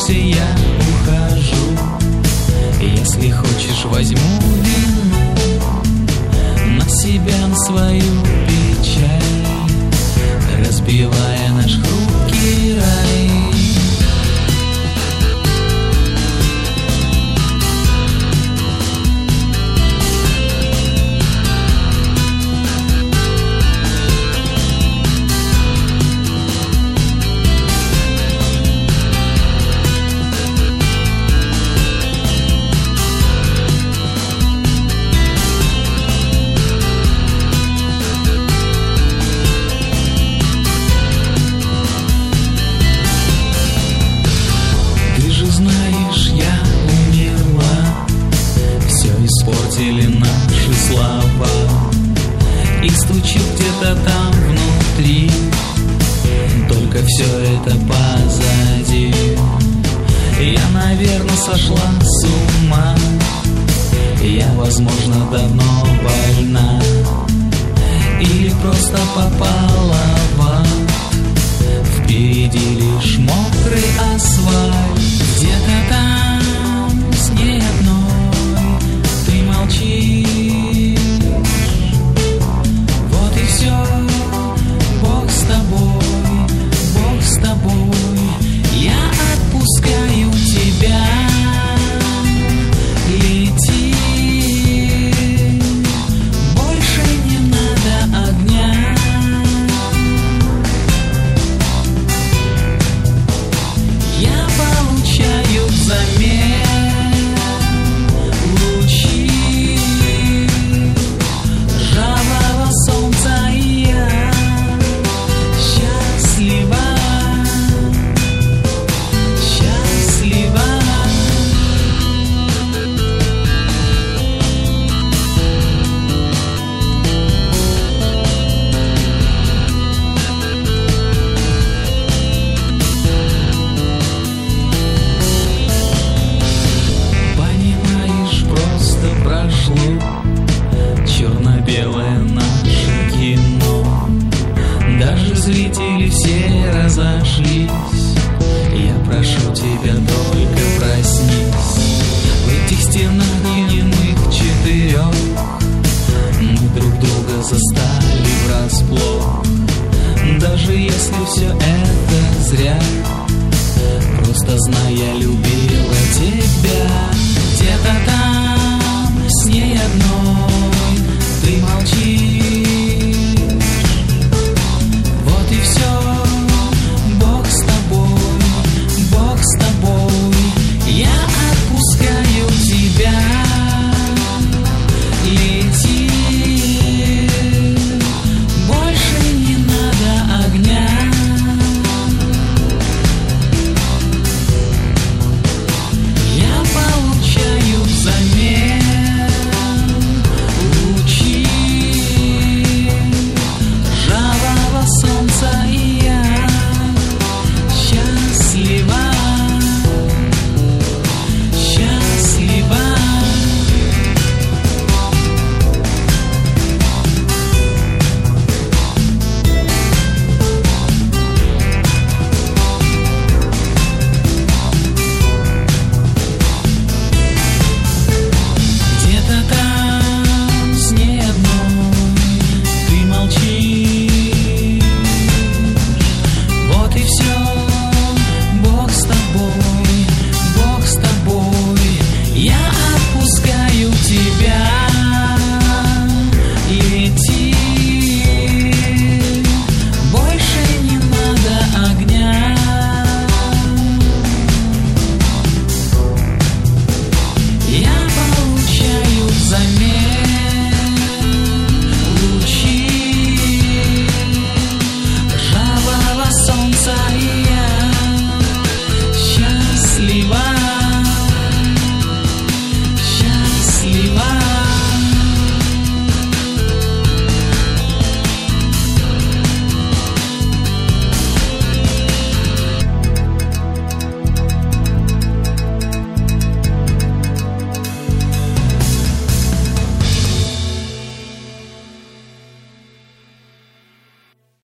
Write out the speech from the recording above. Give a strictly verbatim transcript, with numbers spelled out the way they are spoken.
останешься, я ухожу. Если хочешь, возьму вину на себя, на свою печаль, разбивая наш хрупкий рай. Знаешь, я умерла, все испортили наши слова, и стучит где-то там внутри, только все это позади. Я, наверное, сошла с ума, я, возможно, давно больна, или просто попала в ад. Впереди лишь мокрый асфальт. Где-то там с ней одной ты молчишь. Вот и все, Бог с тобой, Бог с тобой. Я отпускаю тебя, лети. Больше не надо огня. Я получаю взамен лучи жаркого солнца, и я счастлива, счастлива. Прошло черно-белое наше кино, даже зрители все разошлись. Я прошу тебя, только проснись. В этих стенах немых четырех мы друг друга застали врасплох. Даже если все это зря, просто знай, я любила тебя.